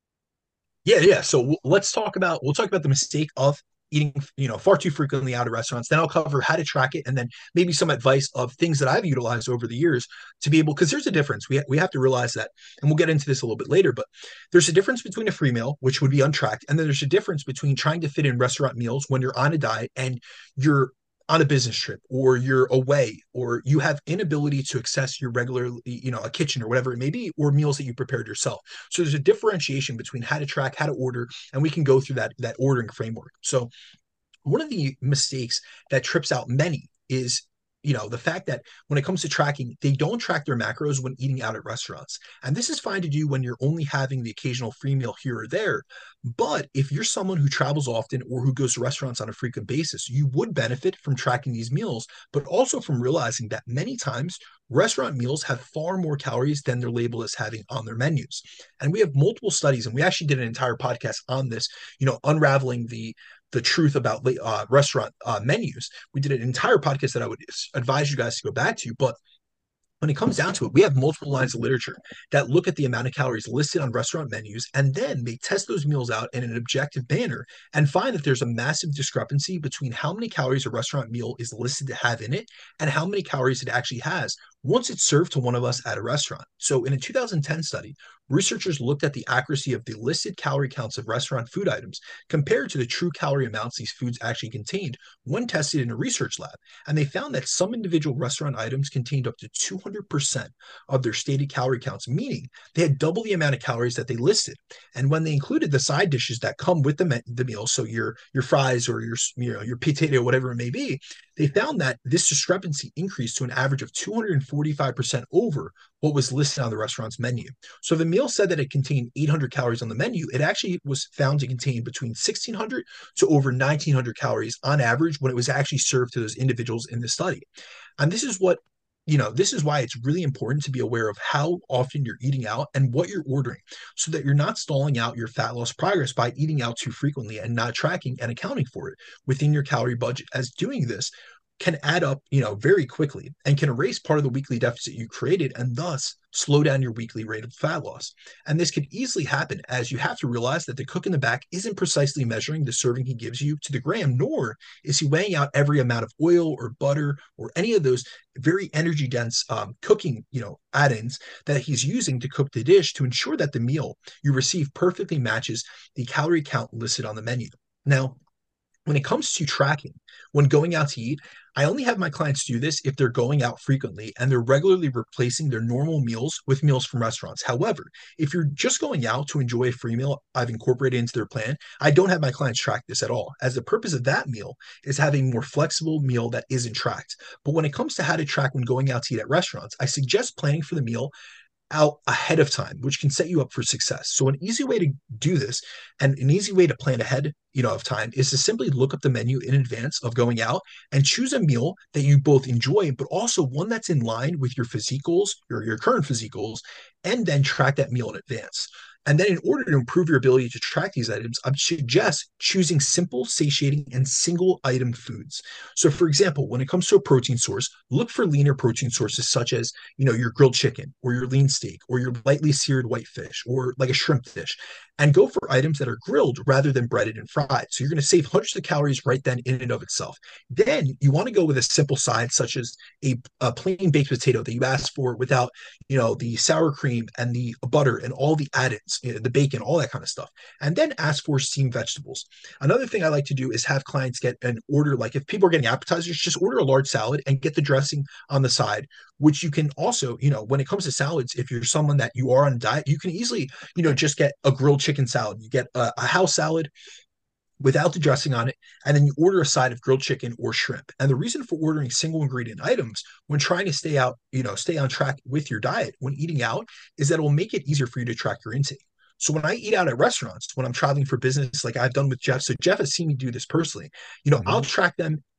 Yeah, yeah. So w- let's talk about we'll talk about the mistake of eating, you know, far too frequently out of restaurants. Then I'll cover how to track it, and then maybe some advice of things that I've utilized over the years to be able. Because there's a difference. We ha- we have to realize that, and we'll get into this a little bit later. But there's a difference between a free meal, which would be untracked, and then there's a difference between trying to fit in restaurant meals when you're on a diet and you're on a business trip or you're away or you have inability to access your regular, you know, a kitchen or whatever it may be, or meals that you prepared yourself. So there's a differentiation between how to track, how to order, and we can go through that that ordering framework. So one of the mistakes that trips out many is, you know, the fact that when it comes to tracking, they don't track their macros when eating out at restaurants. And this is fine to do when you're only having the occasional free meal here or there. But if you're someone who travels often or who goes to restaurants on a frequent basis, you would benefit from tracking these meals, but also from realizing that many times restaurant meals have far more calories than their label is having on their menus. And we have multiple studies, and we actually did an entire podcast on this, you know, unraveling the the truth about uh, restaurant uh, menus. We did an entire podcast that I would advise you guys to go back to. But when it comes down to it, we have multiple lines of literature that look at the amount of calories listed on restaurant menus, and then they test those meals out in an objective manner and find that there's a massive discrepancy between how many calories a restaurant meal is listed to have in it and how many calories it actually has once it's served to one of us at a restaurant. So in a two thousand ten study, researchers looked at the accuracy of the listed calorie counts of restaurant food items compared to the true calorie amounts these foods actually contained when tested in a research lab. And they found that some individual restaurant items contained up to two hundred percent of their stated calorie counts, meaning they had double the amount of calories that they listed. And when they included the side dishes that come with the, me- the meal, so your your fries or your you know your potato, whatever it may be, they found that this discrepancy increased to an average of two hundred forty-five percent over what was listed on the restaurant's menu. So the meal said that it contained eight hundred calories on the menu. It actually was found to contain between sixteen hundred to over nineteen hundred calories on average when it was actually served to those individuals in the study. And this is what, you know, this is why it's really important to be aware of how often you're eating out and what you're ordering so that you're not stalling out your fat loss progress by eating out too frequently and not tracking and accounting for it within your calorie budget, as doing this can add up, you know, very quickly and can erase part of the weekly deficit you created and thus slow down your weekly rate of fat loss. And this could easily happen as you have to realize that the cook in the back isn't precisely measuring the serving he gives you to the gram, nor is he weighing out every amount of oil or butter or any of those very energy dense um, cooking, you know, add-ins that he's using to cook the dish to ensure that the meal you receive perfectly matches the calorie count listed on the menu. Now, when it comes to tracking, when going out to eat, I only have my clients do this if they're going out frequently and they're regularly replacing their normal meals with meals from restaurants. However, if you're just going out to enjoy a free meal I've incorporated into their plan, I don't have my clients track this at all, as the purpose of that meal is having a more flexible meal that isn't tracked. But when it comes to how to track when going out to eat at restaurants, I suggest planning for the meal out ahead of time, which can set you up for success. So an easy way to do this and an easy way to plan ahead, you know, of time is to simply look up the menu in advance of going out and choose a meal that you both enjoy, but also one that's in line with your physique goals, your, your current physique goals, and then track that meal in advance. And then in order to improve your ability to track these items, I suggest choosing simple, satiating, and single item foods. So for example, when it comes to a protein source, look for leaner protein sources such as, you know, your grilled chicken or your lean steak or your lightly seared white fish or like a shrimp dish, and go for items that are grilled rather than breaded and fried. So you're going to save hundreds of calories right then in and of itself. Then you want to go with a simple side such as a, a plain baked potato that you ask for without, you know, the sour cream and the butter and all the add-ins, you know, the bacon, all that kind of stuff. And then ask for steamed vegetables. Another thing I like to do is have clients get an order, like if people are getting appetizers, just order a large salad and get the dressing on the side, which you can also, you know, when it comes to salads, if you're someone that you are on a diet, you can easily, you know, just get a grilled chicken salad. You get a, a house salad without the dressing on it, and then you order a side of grilled chicken or shrimp. And the reason for ordering single ingredient items when trying to stay out, you know, stay on track with your diet when eating out is that it will make it easier for you to track your intake. So when I eat out at restaurants, when I'm traveling for business, like I've done with Jeff, so Jeff has seen me do this personally, you know, I'll Mhm. track them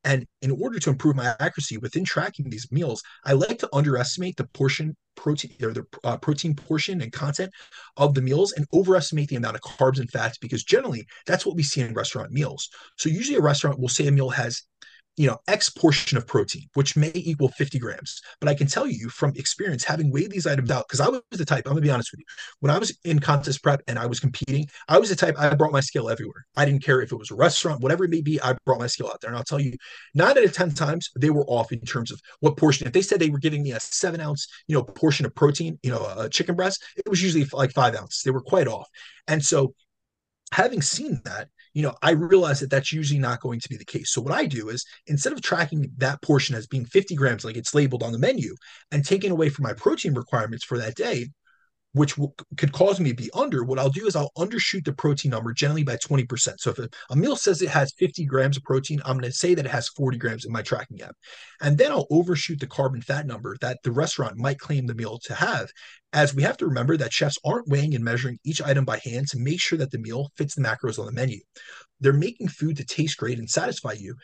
And in order to improve my accuracy within tracking these meals, I like to underestimate the portion protein or the uh, protein portion and content of the meals and overestimate the amount of carbs and fats, because generally that's what we see in restaurant meals. So usually a restaurant will say a meal has, you know, X portion of protein, which may equal fifty grams. But I can tell you from experience, having weighed these items out, because I was the type, I'm gonna be honest with you, when I was in contest prep and I was competing, I was the type, I brought my scale everywhere. I didn't care if it was a restaurant, whatever it may be, I brought my scale out there. And I'll tell you, nine out of ten times they were off in terms of what portion. If they said they were giving me a seven ounce, you know, portion of protein, you know, a chicken breast, it was usually like five ounces. They were quite off. And so having seen that, you know, I realize that that's usually not going to be the case. So what I do is, instead of tracking that portion as being fifty grams, like it's labeled on the menu, and taking away from my protein requirements for that day, which will, could cause me to be under, what I'll do is I'll undershoot the protein number generally by twenty percent. So if a, a meal says it has fifty grams of protein, I'm going to say that it has forty grams in my tracking app. And then I'll overshoot the carb and fat number that the restaurant might claim the meal to have, as we have to remember that chefs aren't weighing and measuring each item by hand to make sure that the meal fits the macros on the menu. They're making food to taste great and satisfy you.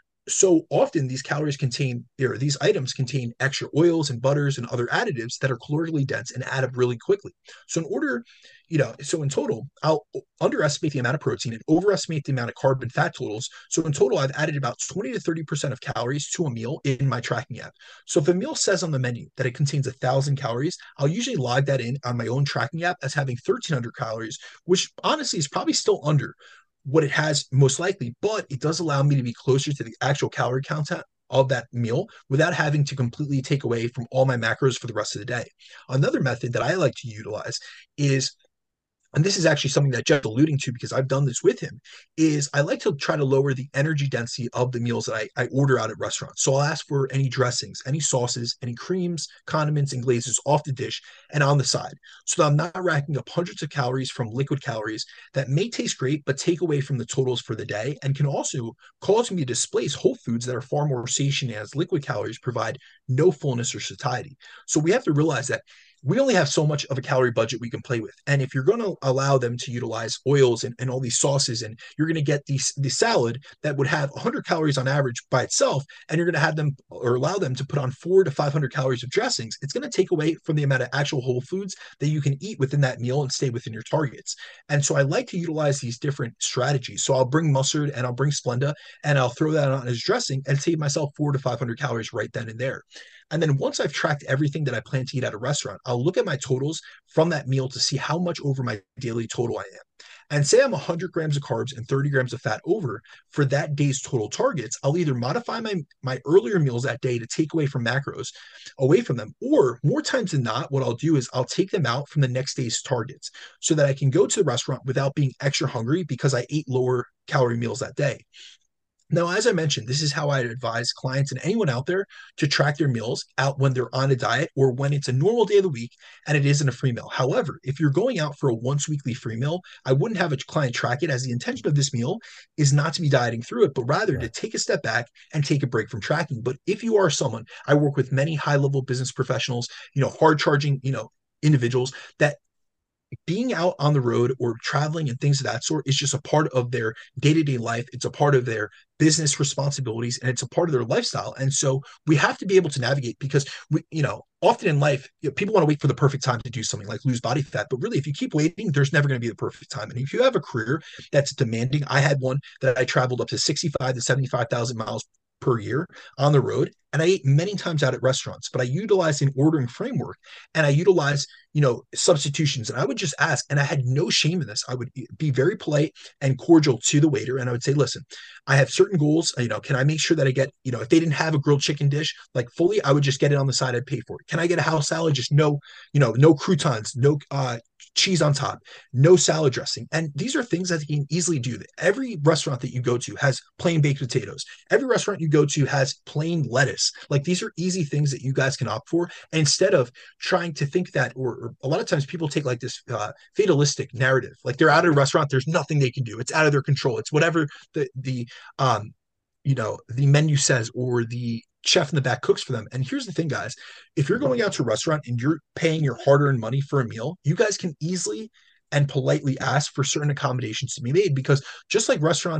So often these calories contain, or these items contain extra oils and butters and other additives that are calorically dense and add up really quickly. So in order, you know, so in total, I'll underestimate the amount of protein and overestimate the amount of carb and fat totals. So in total, I've added about twenty to thirty percent of calories to a meal in my tracking app. So if a meal says on the menu that it contains a thousand calories, I'll usually log that in on my own tracking app as having thirteen hundred calories, which honestly is probably still under what it has most likely, but it does allow me to be closer to the actual calorie content of that meal without having to completely take away from all my macros for the rest of the day. Another method that I like to utilize is, and this is actually something that Jeff's alluding to because I've done this with him, is I like to try to lower the energy density of the meals that I, I order out at restaurants. So I'll ask for any dressings, any sauces, any creams, condiments, and glazes off the dish and on the side, so that I'm not racking up hundreds of calories from liquid calories that may taste great, but take away from the totals for the day and can also cause me to displace whole foods that are far more satiating, as liquid calories provide no fullness or satiety. So we have to realize that we only have so much of a calorie budget we can play with. And if you're going to allow them to utilize oils and, and all these sauces, and you're going to get these the salad that would have one hundred calories on average by itself, and you're going to have them or allow them to put on four to five hundred calories of dressings, it's going to take away from the amount of actual whole foods that you can eat within that meal and stay within your targets. And so I like to utilize these different strategies. So I'll bring mustard and I'll bring Splenda and I'll throw that on as dressing and save myself four to five hundred calories right then and there. And then once I've tracked everything that I plan to eat at a restaurant, I'll look at my totals from that meal to see how much over my daily total I am. And say I'm one hundred grams of carbs and thirty grams of fat over for that day's total targets, I'll either modify my, my earlier meals that day to take away from macros away from them, or more times than not, what I'll do is I'll take them out from the next day's targets so that I can go to the restaurant without being extra hungry because I ate lower calorie meals that day. Now, as I mentioned, this is how I advise clients and anyone out there to track their meals out when they're on a diet or when it's a normal day of the week and it isn't a free meal. However, if you're going out for a once weekly free meal, I wouldn't have a client track it, as the intention of this meal is not to be dieting through it, but rather to take a step back and take a break from tracking. But if you are someone, I work with many high level business professionals, you know, hard charging, you know, individuals that being out on the road or traveling and things of that sort is just a part of their day-to-day life. It's a part of their business responsibilities and it's a part of their lifestyle. And so we have to be able to navigate, because we, you know, often in life, you know, people want to wait for the perfect time to do something like lose body fat. But really, if you keep waiting, there's never going to be the perfect time. And if you have a career that's demanding, I had one that I traveled up to sixty-five to seventy-five thousand miles per year on the road. And I ate many times out at restaurants, but I utilized an ordering framework and I utilized, you know, substitutions. And I would just ask, and I had no shame in this. I would be very polite and cordial to the waiter. And I would say, listen, I have certain goals. You know, can I make sure that I get, you know, if they didn't have a grilled chicken dish, like fully, I would just get it on the side. I'd pay for it. Can I get a house salad? Just no, you know, no croutons, no uh, cheese on top, no salad dressing. And these are things that you can easily do. Every restaurant that you go to has plain baked potatoes. Every restaurant you go to has plain lettuce. Like, these are easy things that you guys can opt for. And instead of trying to think that, or, or a lot of times people take like this uh, fatalistic narrative, like they're out at a restaurant, there's nothing they can do. It's out of their control. It's whatever the, the, um, you know, the menu says, or the chef in the back cooks for them. And here's the thing, guys, if you're going out to a restaurant and you're paying your hard-earned money for a meal, you guys can easily and politely ask for certain accommodations to be made, because just like restaurants,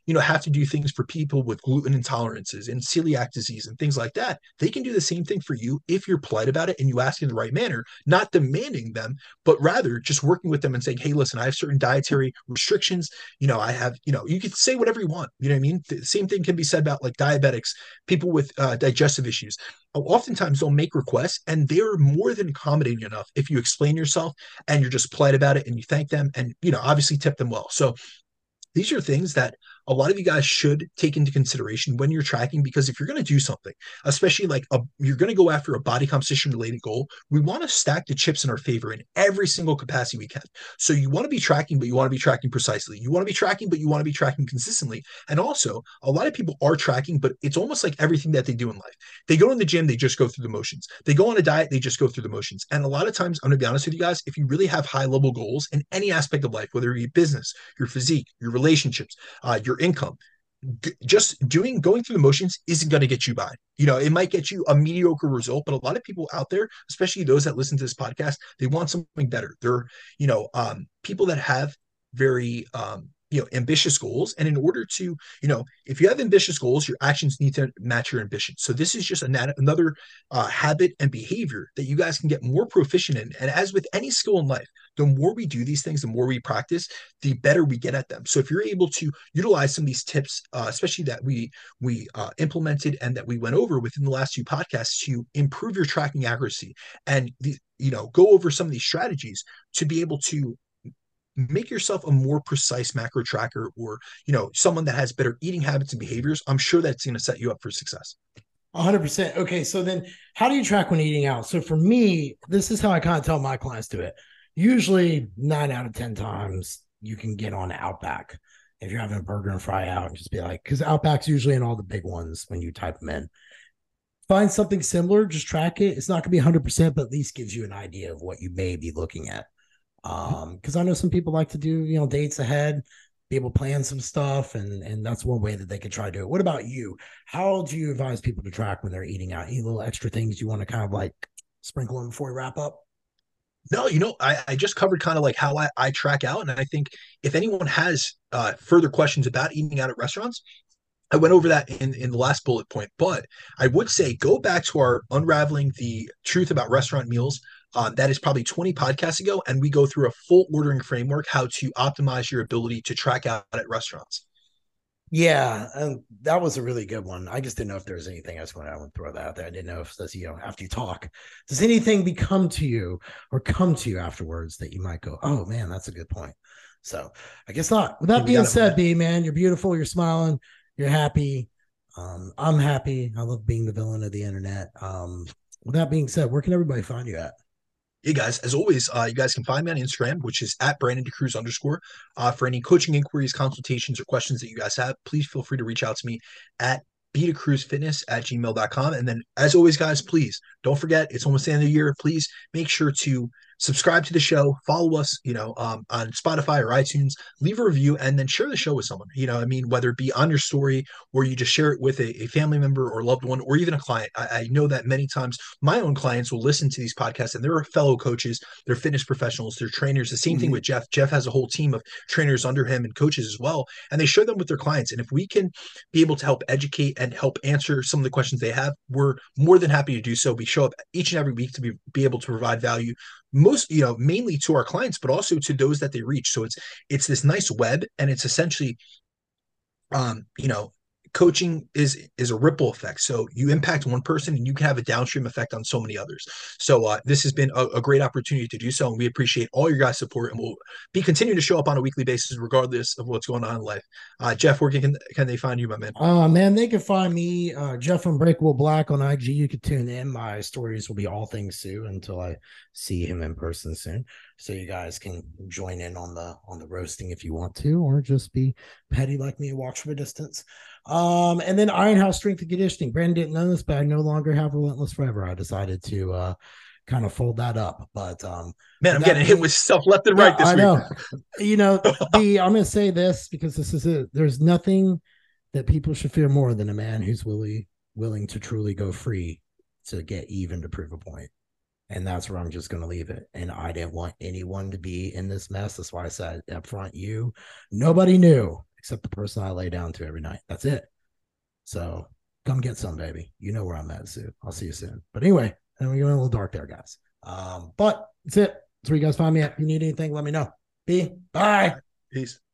you know, have to do things for people with gluten intolerances and celiac disease and things like that, they can do the same thing for you if you're polite about it and you ask in the right manner, not demanding them, but rather just working with them and saying, hey, listen, I have certain dietary restrictions. You know, I have, you know, you can say whatever you want. You know what I mean? The same thing can be said about like diabetics, people with uh, digestive issues. Oftentimes they'll make requests and they're more than accommodating enough if you explain yourself and you're just polite about it and you thank them and, you know, obviously tip them well. So these are things that a lot of you guys should take into consideration when you're tracking, because if you're going to do something, especially like a, you're going to go after a body composition related goal, we want to stack the chips in our favor in every single capacity we can. So you want to be tracking, but you want to be tracking precisely. You want to be tracking, but you want to be tracking consistently. And also, a lot of people are tracking, but it's almost like everything that they do in life. They go in the gym, they just go through the motions. They go on a diet, they just go through the motions. And a lot of times, I'm going to be honest with you guys, if you really have high level goals in any aspect of life, whether it be business, your physique, your relationships, uh, your income, just doing going through the motions isn't going to get you by. You know, it might get you a mediocre result, but a lot of people out there, especially those that listen to this podcast, they want something better. They're, you know, um, people that have very um, you know, ambitious goals. And in order to, you know, if you have ambitious goals, your actions need to match your ambition. So this is just a, another uh, habit and behavior that you guys can get more proficient in. And as with any skill in life, the more we do these things, the more we practice, the better we get at them. So if you're able to utilize some of these tips, uh, especially that we we uh, implemented and that we went over within the last few podcasts to improve your tracking accuracy and the, you know, go over some of these strategies to be able to make yourself a more precise macro tracker, or, you know, someone that has better eating habits and behaviors, I'm sure that's going to set you up for success. one hundred percent. Okay, so then how do you track when eating out? So for me, this is how I kind of tell my clients to it. Usually nine out of ten times you can get on Outback. If you're having a burger and fry out, and just be like, because Outback's usually in all the big ones when you type them in. Find something similar, just track it. It's not going to be one hundred percent, but at least gives you an idea of what you may be looking at. Um, because I know some people like to do, you know, dates ahead, be able to plan some stuff, and and that's one way that they could try to do it. What about you? How do you advise people to track when they're eating out? Any little extra things you want to kind of like sprinkle in before we wrap up? No, you know, I, I just covered kind of like how I, I track out. And I think if anyone has uh, further questions about eating out at restaurants, I went over that in, in the last bullet point. But I would say go back to our Unraveling the Truth About Restaurant Meals. Um, that is probably twenty podcasts ago. And we go through a full ordering framework, how to optimize your ability to track out at restaurants. Yeah, and that was a really good one. I just didn't know if there was anything else going on. I would throw that out there. I didn't know if this, you know, after you talk, does anything become to you or come to you afterwards that you might go, oh man, that's a good point. So I guess not. With that being said, B, man, you're beautiful. You're smiling. You're happy. Um, I'm happy. I love being the villain of the internet. Um, with that being said, where can everybody find you at? Hey guys, as always, uh, you guys can find me on Instagram, which is at Brandon DeCruz underscore. Uh, for any coaching inquiries, consultations, or questions that you guys have, please feel free to reach out to me at bdecruzfitness at gmail dot com. And then, as always, guys, please don't forget, it's almost the end of the year. Please make sure to subscribe to the show, follow us, you know, um, on Spotify or iTunes, leave a review, and then share the show with someone. You know, I mean, whether it be on your story or you just share it with a, a family member or loved one, or even a client. I, I know that many times my own clients will listen to these podcasts, and they're fellow coaches, they're fitness professionals, they're trainers. The same mm-hmm. thing with Jeff. Jeff has a whole team of trainers under him and coaches as well, and they share them with their clients. And if we can be able to help educate and help answer some of the questions they have, we're more than happy to do so. We show up each and every week to be, be able to provide value, most, you know, mainly to our clients, but also to those that they reach. So it's it's this nice web, and it's essentially, um, you know, coaching is is a ripple effect. So you impact one person and you can have a downstream effect on so many others. So uh, this has been a, a great opportunity to do so, and we appreciate all your guys' support, and we'll be continuing to show up on a weekly basis regardless of what's going on in life. Uh, Jeff, where can, can they find you, my man? Uh, man, they can find me, uh, Jeff Unbreakable Black on I G. You can tune in. My stories will be all things Sue until I see him in person soon. So you guys can join in on the on the roasting if you want to, or just be petty like me and watch from a distance. Um, and then Ironhouse Strength and Conditioning. Brandon didn't know this, but I no longer have Relentless Forever. I decided to uh, kind of fold that up. But um, man, I'm getting hit with stuff left and right yeah, this I week. know. You know, the I'm going to say this because this is it. There's nothing that people should fear more than a man who's willing willing to truly go free to get even to prove a point. And that's where I'm just going to leave it. And I didn't want anyone to be in this mess. That's why I said up front, you, nobody knew. except the person I lay down to every night. That's it. So come get some, baby. You know where I'm at soon. I'll see you soon. But anyway, and we went a little dark there, guys. Um, but that's it. That's where you guys find me at. If you need anything, let me know. B, bye. Peace.